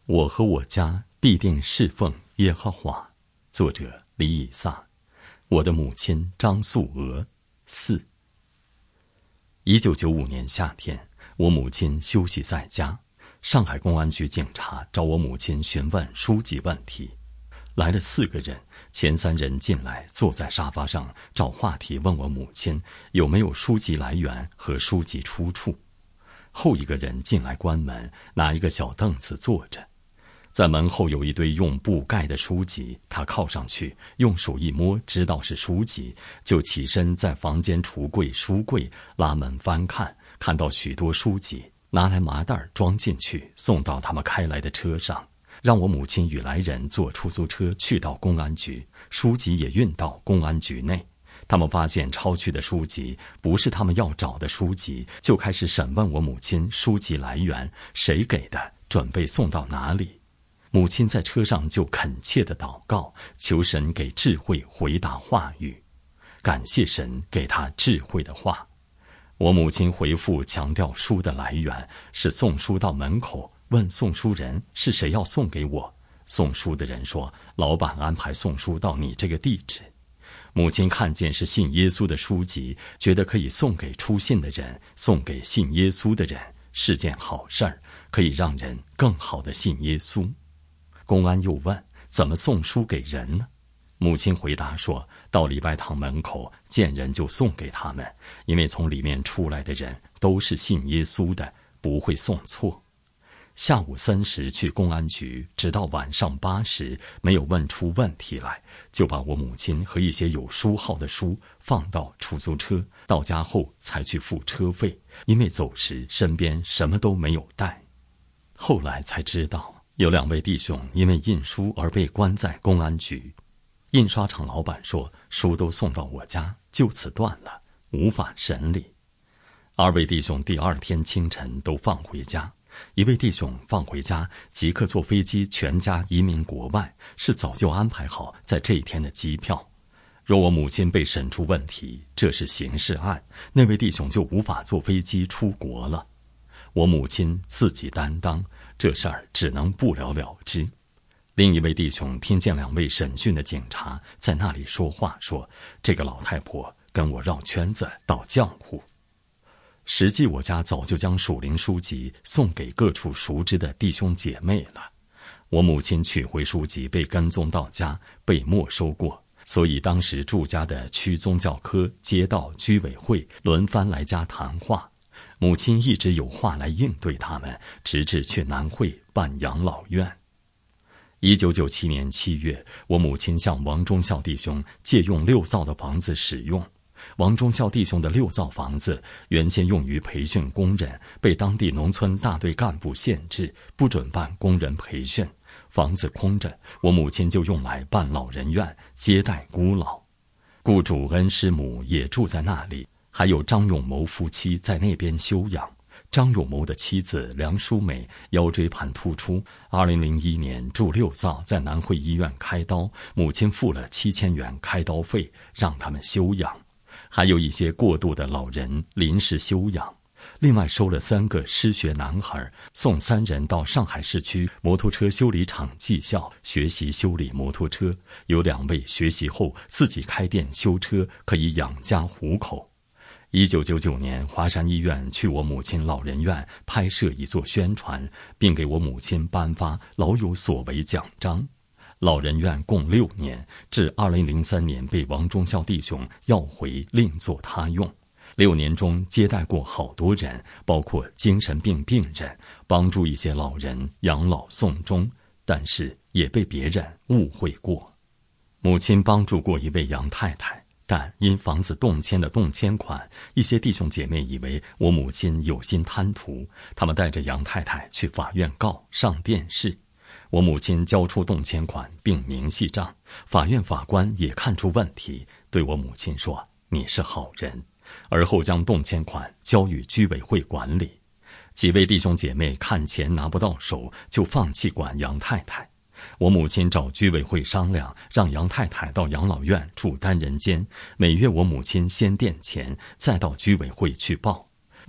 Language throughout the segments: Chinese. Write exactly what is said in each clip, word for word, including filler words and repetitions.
我和我家必定侍奉耶和华。作者李以撒。我的母亲张素娥。四。一九九五年夏天，我母亲休息在家，上海公安局警察找我母亲询问书籍问题。来了四个人，前三人进来坐在沙发上找话题问我母亲有没有书籍来源和书籍出处。后一个人进来关门，拿一个小凳子坐着，在门后有一堆用布盖的书籍，他靠上去，用手一摸，知道是书籍，就起身在房间橱柜、书柜拉门翻看，看到许多书籍，拿来麻袋装进去，送到他们开来的车上，让我母亲与来人坐出租车去到公安局，书籍也运到公安局内。他们发现抄去的书籍不是他们要找的书籍，就开始审问我母亲书籍来源，谁给的，准备送到哪里。母亲在车上就恳切地祷告，求神给智慧回答话语，感谢神给他智慧的话。我母亲回复强调书的来源是送书到门口，问送书人是谁要送给我。送书的人说，老板安排送书到你这个地址。母亲看见是信耶稣的书籍，觉得可以送给出信的人，送给信耶稣的人是件好事儿，可以让人更好地信耶稣。公安又问，怎么送书给人呢？母亲回答说，到礼拜堂门口见人就送给他们，因为从里面出来的人都是信耶稣的，不会送错。下午三时去公安局，直到晚上八时没有问出问题来，就把我母亲和一些有书号的书放到出租车，到家后才去付车费，因为走时身边什么都没有带。后来才知道，有两位弟兄因为印书而被关在公安局。印刷厂老板说，书都送到我家，就此断了，无法审理。二位弟兄第二天清晨都放回家，一位弟兄放回家即刻坐飞机全家移民国外，是早就安排好在这一天的机票。若我母亲被审出问题，这是刑事案，那位弟兄就无法坐飞机出国了。我母亲自己担当，这事儿只能不了了之。另一位弟兄听见两位审讯的警察在那里说话，说这个老太婆跟我绕圈子倒浆糊。实际我家早就将属灵书籍送给各处熟知的弟兄姐妹了。我母亲取回书籍被跟踪到家，被没收过，所以当时住家的区宗教科、街道、居委会轮番来家谈话。母亲一直有话来应对他们，直至去南汇办养老院。一九九七年七月，我母亲向王忠孝弟兄借用六造的房子使用。王忠孝弟兄的六造房子原先用于培训工人，被当地农村大队干部限制，不准办工人培训。房子空着，我母亲就用来办老人院，接待孤老。雇主恩师母也住在那里，还有张永谋夫妻在那边休养。张永谋的妻子梁淑美腰椎盘突出，二零零一年住六造，在南汇医院开刀，母亲付了七千元开刀费，让他们休养。还有一些过度的老人临时休养。另外收了三个失学男孩，送三人到上海市区摩托车修理厂技校学习修理摩托车，有两位学习后自己开店修车，可以养家糊口。一九九九年，华山医院去我母亲老人院拍摄一座宣传，并给我母亲颁发老有所为奖章。老人院共六年，至二零零三年被王忠孝弟兄要回另作他用。六年中接待过好多人，包括精神病病人，帮助一些老人养老送终，但是也被别人误会过。母亲帮助过一位杨太太，但因房子动迁的动迁款，一些弟兄姐妹以为我母亲有心贪图，他们带着杨太太去法院告，上电视。我母亲交出动迁款并明细账，法院法官也看出问题，对我母亲说，你是好人，而后将动迁款交予居委会管理。几位弟兄姐妹看钱拿不到手，就放弃管杨太太。我母亲找居委会商量，让杨太太到养老院住单人间，每月我母亲先垫钱，再到居委会去报。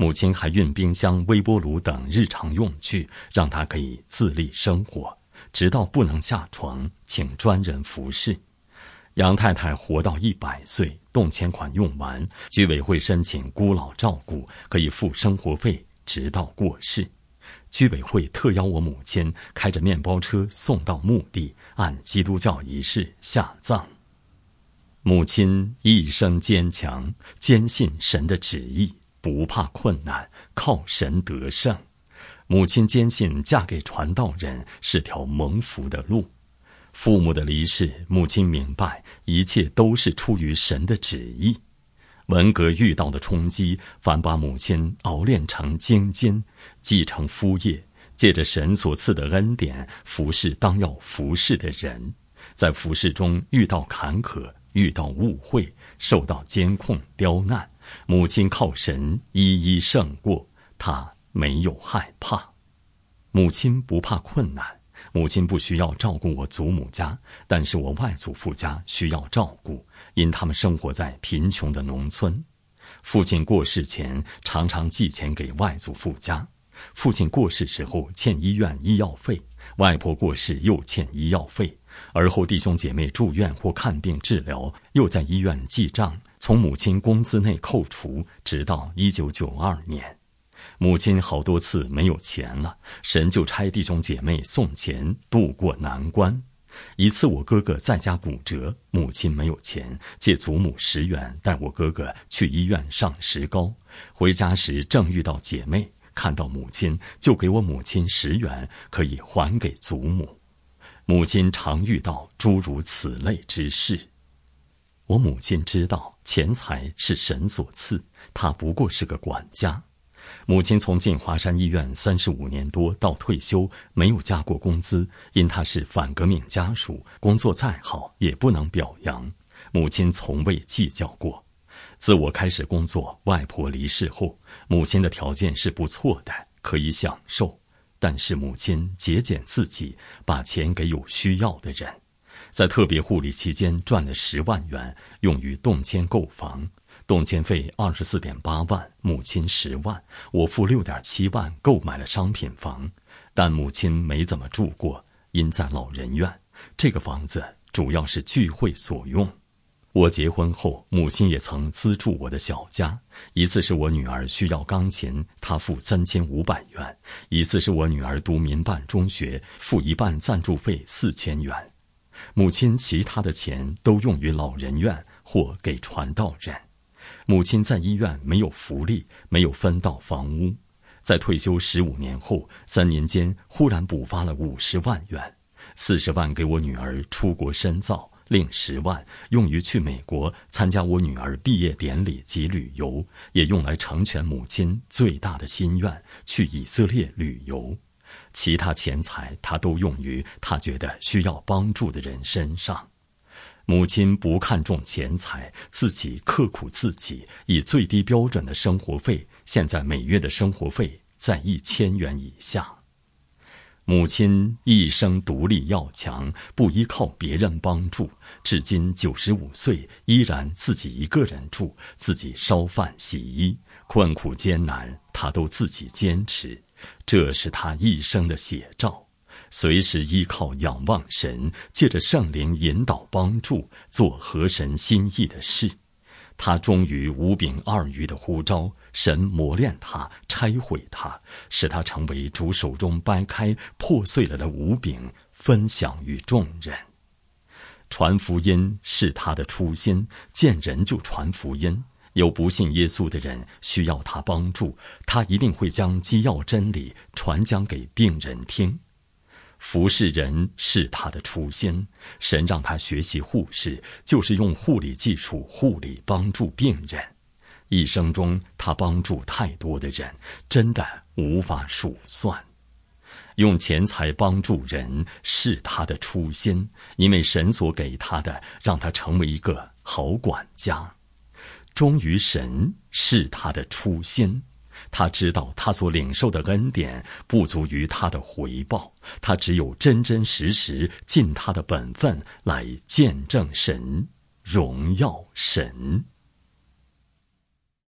母亲还运冰箱、微波炉等日常用具，让她可以自立生活，直到不能下床，请专人服侍。杨太太活到一百岁，动迁款用完，居委会申请孤老照顾，可以付生活费，直到过世。居委会特邀我母亲开着面包车送到墓地，按基督教仪式下葬。母亲一生坚强，坚信神的旨意，不怕困难，靠神得胜。母亲坚信嫁给传道人是条蒙福的路。父母的离世，母亲明白一切都是出于神的旨意。文革遇到的冲击，反把母亲熬炼成精金，继承父业，借着神所赐的恩典，服侍当要服侍的人。在服侍中遇到坎坷，遇到误会，受到监控刁难，母亲靠神一一胜过，她没有害怕。母亲不怕困难，母亲不需要照顾我祖母家，但是我外祖父家需要照顾，因他们生活在贫穷的农村。父亲过世前常常寄钱给外祖父家，父亲过世时候欠医院医药费，外婆过世又欠医药费，而后弟兄姐妹住院或看病治疗，又在医院记账，从母亲工资内扣除，直到一九九二年。母亲好多次没有钱了，神就差弟兄姐妹送钱渡过难关。一次我哥哥在家骨折，母亲没有钱，借祖母十元带我哥哥去医院上石膏。回家时正遇到姐妹，看到母亲就给我母亲十元，可以还给祖母。母亲常遇到诸如此类之事。我母亲知道钱财是神所赐，她不过是个管家。母亲从进华山医院三十五年多到退休，没有加过工资，因她是反革命家属，工作再好也不能表扬。母亲从未计较过。自我开始工作，外婆离世后，母亲的条件是不错的，可以享受，但是母亲节俭自己，把钱给有需要的人。在特别护理期间赚了十万元，用于动迁购房。动迁费二十四点八万，母亲十万，我付六点七万购买了商品房，但母亲没怎么住过，因在老人院。这个房子主要是聚会所用。我结婚后，母亲也曾资助我的小家。一次是我女儿需要钢琴，她付三千五百元；一次是我女儿读民办中学，付一半赞助费四千元。母亲其他的钱都用于老人院或给传道人。母亲在医院没有福利，没有分到房屋。在退休十五年后，三年间忽然补发了五十万元，四十万给我女儿出国深造，另十万用于去美国参加我女儿毕业典礼及旅游，也用来成全母亲最大的心愿，去以色列旅游。其他钱财她都用于她觉得需要帮助的人身上。母亲不看重钱财，自己刻苦自己，以最低标准的生活费，现在每月的生活费在一千元以下。母亲一生独立要强，不依靠别人帮助，至今九十五岁，依然自己一个人住，自己烧饭洗衣，困苦艰难，她都自己坚持，这是她一生的写照。随时依靠仰望神，借着圣灵引导帮助，做合神心意的事。他忠于五饼二鱼的呼召，神磨练他，拆毁他，使他成为主手中掰开破碎了的五饼，分享于众人。传福音是他的初心，见人就传福音。有不信耶稣的人需要他帮助，他一定会将基要真理传讲给病人听。服侍人是他的初心，神让他学习护士，就是用护理技术护理帮助病人。一生中他帮助太多的人，真的无法数算。用钱财帮助人是他的初心，因为神所给他的，让他成为一个好管家。忠于神是他的初心，他知道他所领受的恩典不足于他的回报，他只有真真实实尽他的本分来见证神，荣耀神。